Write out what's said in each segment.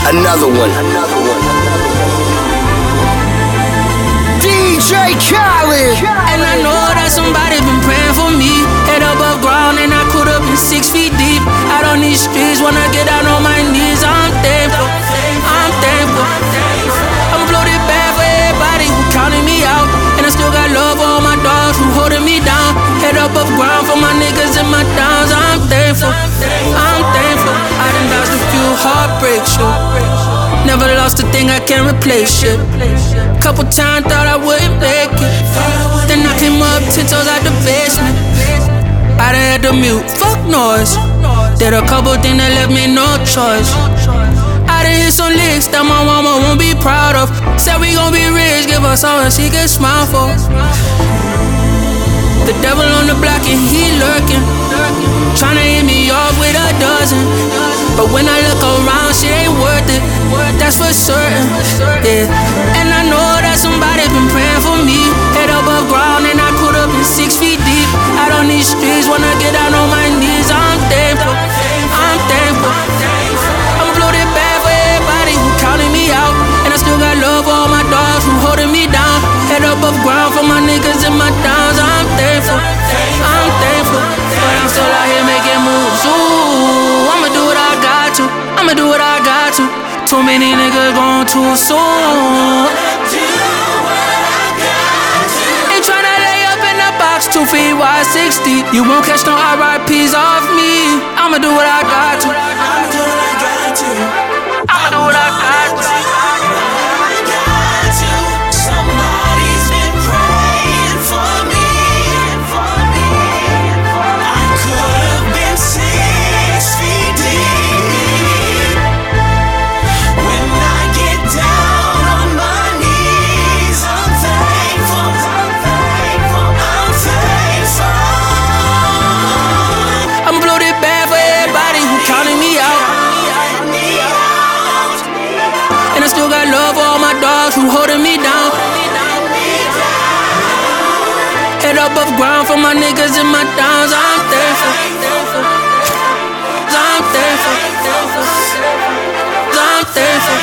Another one. DJ Khaled. And I know that somebody been praying for me. Head above ground and I could have been 6 feet deep. Out on these streets when I get down on my knees. I'm thankful, I'm thankful. I'ma blow this bad for everybody who counted me out. And I still got love for all my dogs who holding me down. Head above ground for my niggas and my downs. I'm thankful, I'm thankful. I done dodged a few heartbreaks, never lost a thing I can't replace shit. Couple times thought I wouldn't make it. Then I came up 10 toes out the basement. I done had to mute, fuck noise. Did a couple things that left me no choice. I done hit some licks that my mama won't be proud of. Said we gon' be rich, give us all that she can smile for. The devil on the block and he lurking, tryna hit me off with a dozen. But when I look around, shit ain't worth it, that's for certain, yeah. And I know that somebody been praying for me. Head above ground and I could have been 6 feet deep. Out on these streets when I get down on my knees. I'm thankful, I'm thankful. I'ma blow this bad for everybody who counted me out. And I still got love for all my dogs who holding me down. Head above ground for my niggas and my downs. I'm thankful, I'm thankful. But I'm still out here making moves. Ooh, I'ma do what I got to, I'ma do what I got to. Too many niggas gone too soon. Ain't tryna lay up in the box 2 feet wide, 6 deep. You won't catch no RIPs off me. I'ma do what I got to, I'ma do what I got to, I'ma do what I got to. Somebody's been praying for me. I could have been 6 feet deep. When I get down on my knees, I'm thankful, I'm thankful, I'm thankful. I'ma blow this bad for everybody who counted me out. And I still got love for all my dogs who holding me down. Head above ground for my niggas and my downs. I'm thankful, I'm thankful, I'm thankful.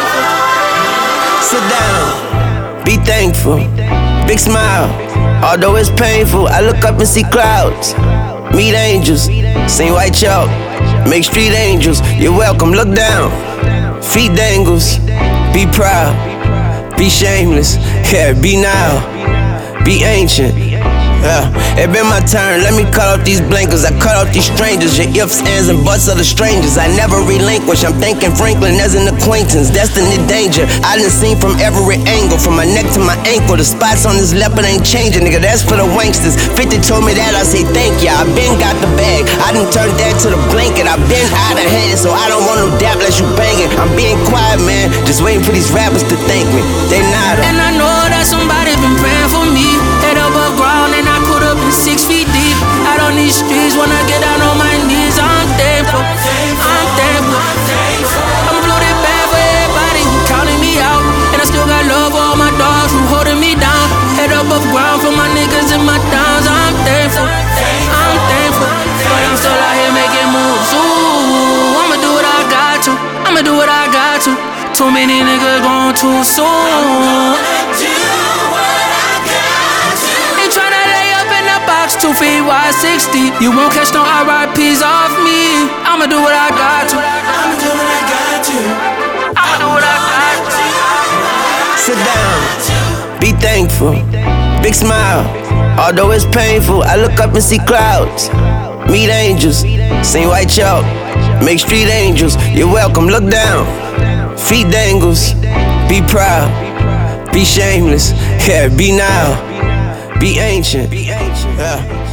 Sit down, be thankful, big smile. Although it's painful, I look up and see clouds. Meet angels, sing white chalk, make street angels. You're welcome, look down, feet dangles. Be proud, be shameless, yeah, be now, be ancient. It been my turn, let me cut off these blinkers. I cut off these strangers, your ifs, ands, and buts are the strangers. I never relinquish, I'm thanking Franklin as an acquaintance. Destiny danger, I done seen from every angle. From my neck to my ankle, the spots on this leopard ain't changing, nigga, that's for the wanksters. 50 told me that, I say thank ya, I been got the bag. I done turned that to the blanket, I been out of hand. So I don't want no dap unless you banging. I'm being quiet, man, just waiting for these rappers to thank me. They not. And I know that somebody been praying for me. Head above ground and I could have been 6 feet deep. Out on these streets when I get down on my knees. I'm thankful, I'm thankful. I'ma blow this bad for everybody who counted me out. And I still got love for all my dogs who holding me down. Head above ground for my niggas and my downs. I'm thankful, I'm thankful. But I'm still out here making moves. Ooh, I'ma do what I got to, I'ma do what I got to. Too many niggas gone too soon. 2 feet wide, 6 deep. You won't catch no RIPs off me. I'ma do what I got to, I'ma do what I got to, I'ma do what I got to. Sit down, be thankful, big smile. Although it's painful, I look up and see clouds. Meet angels, sing white chalk, make street angels. You're welcome, look down, feet dangles. Be proud, be shameless, yeah, be now, be ancient.